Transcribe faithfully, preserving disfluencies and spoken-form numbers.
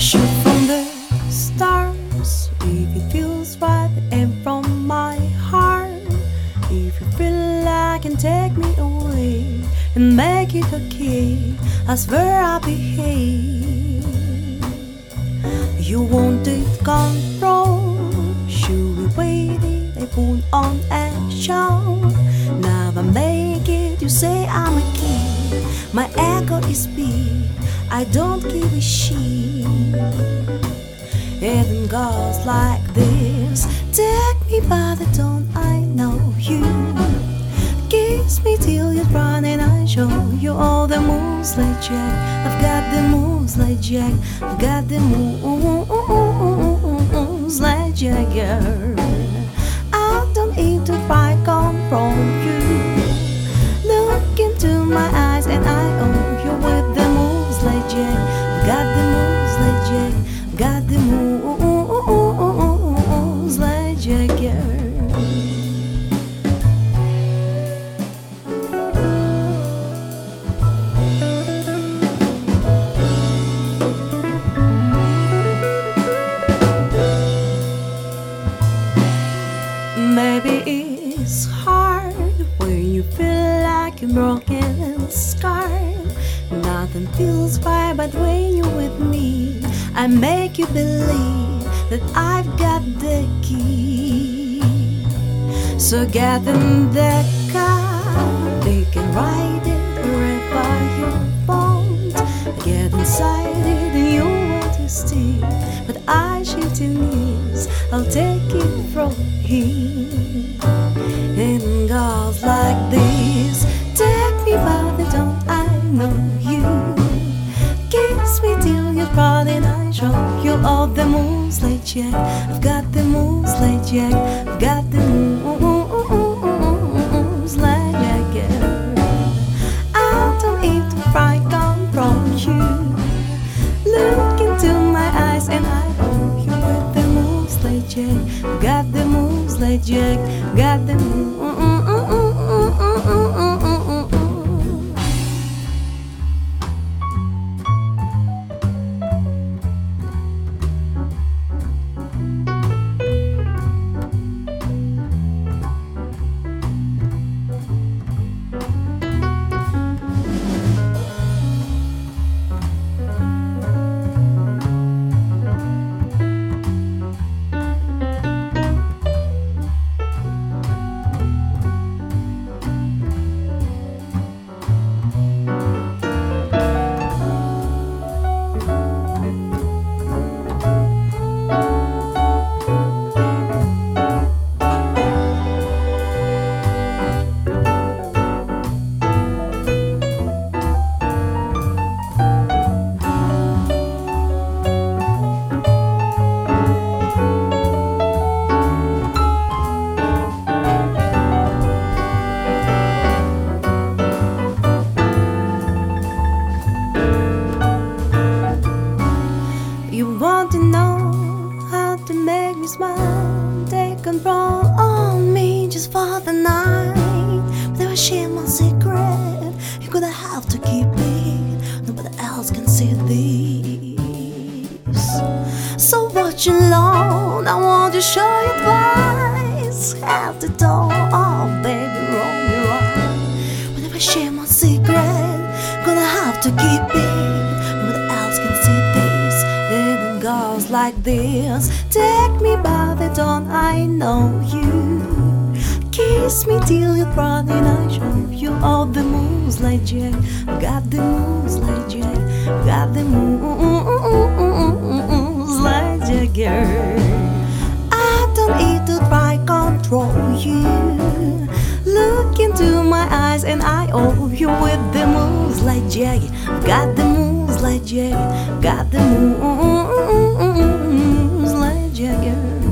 Shoot from the stars if it feels right, and from my heart if you feel like can take me away and make it okay. I swear I'll behave. You wanted control, should we wait it? I put on a show. Now I make it, you say I'm a king. My ego is big, I don't give a shit. It goes like this. Take me by the dawn, I know you. Kiss me till you're running, I show you all the moves like Jack. I've got the moves like Jack. I've got the moves like Jagger. I don't need to try control you. Look into my eyes and I own you with the moves like Jack. I've got the moves like Jack. I've got the moves like Jagger. Maybe it's hard when you feel like you're broken and scarred. Nothing feels right, but when you're with me, I make you believe that I've got the key. So get in the car, they can ride it wherever you want. Get inside it and you want to stay, but I shift your knees, I'll take it from here. It goes like this. Take me by the dawn, I know you. Kiss me till you're proud and I show you all the moves like Jack. I've got the moves like Jack. I've got the moves like Jack. I don't need to try control you. Look into my eyes and I own you with the moves like Jack. I've got the moves like Jack. Got the moves. You want to know how to make me smile, take control on me just for the night. But if I share my secret, you're gonna have to keep it. Nobody else can see this. So watch alone, I want to show you twice. At the door, oh baby, roll me right. But if I share my secret, gonna have to keep it. Nobody else can see this. It goes like this. Take me by the dawn, I know you. Kiss me till you're proud and I show you all the moves like Jack. Got the moves like Jack. Got the moves like Jagger. I don't need to try control you. Look into my eyes and I owe you with the moves like Jagger. Got the moves like Jagger. Got the moves like Jagger.